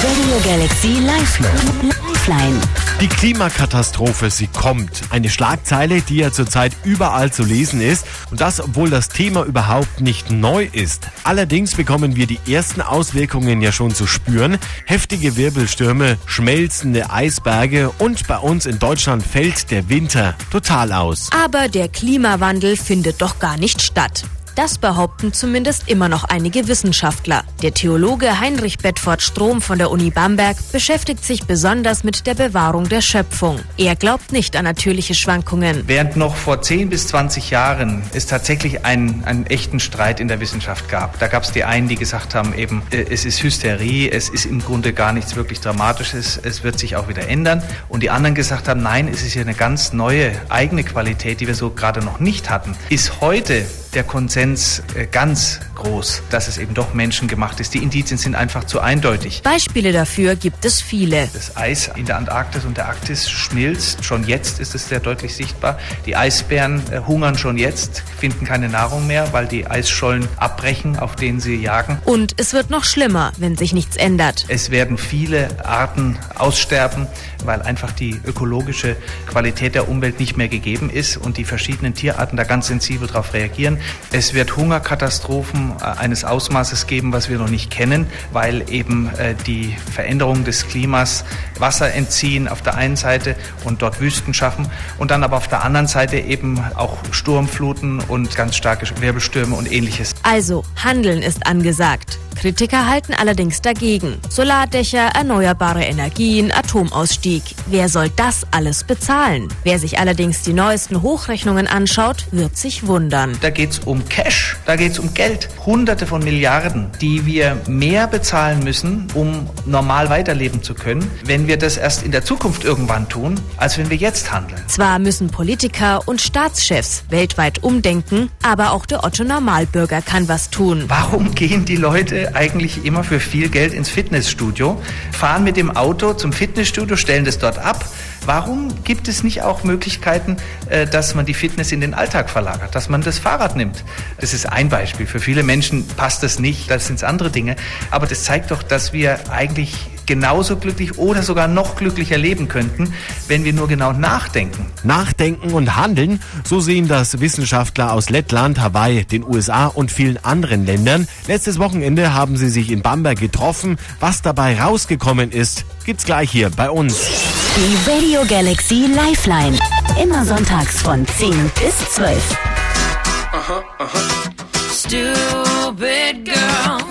Radio Galaxy Lifeline. Die Klimakatastrophe, sie kommt. Eine Schlagzeile, die ja zurzeit überall zu lesen ist. Und das, obwohl das Thema überhaupt nicht neu ist. Allerdings bekommen wir die ersten Auswirkungen ja schon zu spüren. Heftige Wirbelstürme, schmelzende Eisberge und bei uns in Deutschland fällt der Winter total aus. Aber der Klimawandel findet doch gar nicht statt. Das behaupten zumindest immer noch einige Wissenschaftler. Der Theologe Heinrich Bedford-Strom von der Uni Bamberg beschäftigt sich besonders mit der Bewahrung der Schöpfung. Er glaubt nicht an natürliche Schwankungen. Während noch vor 10 bis 20 Jahren es tatsächlich einen echten Streit in der Wissenschaft gab. Da gab es die einen, die gesagt haben, eben es ist Hysterie, es ist im Grunde gar nichts wirklich Dramatisches, es wird sich auch wieder ändern. Und die anderen gesagt haben, nein, es ist ja eine ganz neue eigene Qualität, die wir so gerade noch nicht hatten. Ist heute der Konsens ganz groß, dass es eben doch menschengemacht ist. Die Indizien sind einfach zu eindeutig. Beispiele dafür gibt es viele. Das Eis in der Antarktis und der Arktis schmilzt. Schon jetzt ist es sehr deutlich sichtbar. Die Eisbären hungern schon jetzt, finden keine Nahrung mehr, weil die Eisschollen abbrechen, auf denen sie jagen. Und es wird noch schlimmer, wenn sich nichts ändert. Es werden viele Arten aussterben, weil einfach die ökologische Qualität der Umwelt nicht mehr gegeben ist und die verschiedenen Tierarten da ganz sensibel darauf reagieren. Es wird Hungerkatastrophen eines Ausmaßes geben, was wir noch nicht kennen, weil eben die Veränderung des Klimas Wasser entziehen auf der einen Seite und dort Wüsten schaffen und dann aber auf der anderen Seite eben auch Sturmfluten und ganz starke Wirbelstürme und Ähnliches. Also, Handeln ist angesagt. Kritiker halten allerdings dagegen. Solardächer, erneuerbare Energien, Atomausstieg. Wer soll das alles bezahlen? Wer sich allerdings die neuesten Hochrechnungen anschaut, wird sich wundern. Da geht's um Cash, da geht's um Geld. Hunderte von Milliarden, die wir mehr bezahlen müssen, um normal weiterleben zu können, wenn wir das erst in der Zukunft irgendwann tun, als wenn wir jetzt handeln. Zwar müssen Politiker und Staatschefs weltweit umdenken, aber auch der Otto-Normalbürger kann was tun. Warum gehen die Leute eigentlich immer für viel Geld ins Fitnessstudio, fahren mit dem Auto zum Fitnessstudio, stellen das dort ab? Warum gibt es nicht auch Möglichkeiten, dass man die Fitness in den Alltag verlagert, dass man das Fahrrad nimmt? Das ist ein Beispiel. Für viele Menschen passt das nicht, das sind andere Dinge. Aber das zeigt doch, dass wir eigentlich genauso glücklich oder sogar noch glücklicher leben könnten, wenn wir nur genau nachdenken. Nachdenken und handeln, so sehen das Wissenschaftler aus Lettland, Hawaii, den USA und vielen anderen Ländern. Letztes Wochenende haben sie sich in Bamberg getroffen. Was dabei rausgekommen ist, gibt's gleich hier bei uns. Die Radio Galaxy Lifeline. Immer sonntags von 10 bis 12. Stupid girl.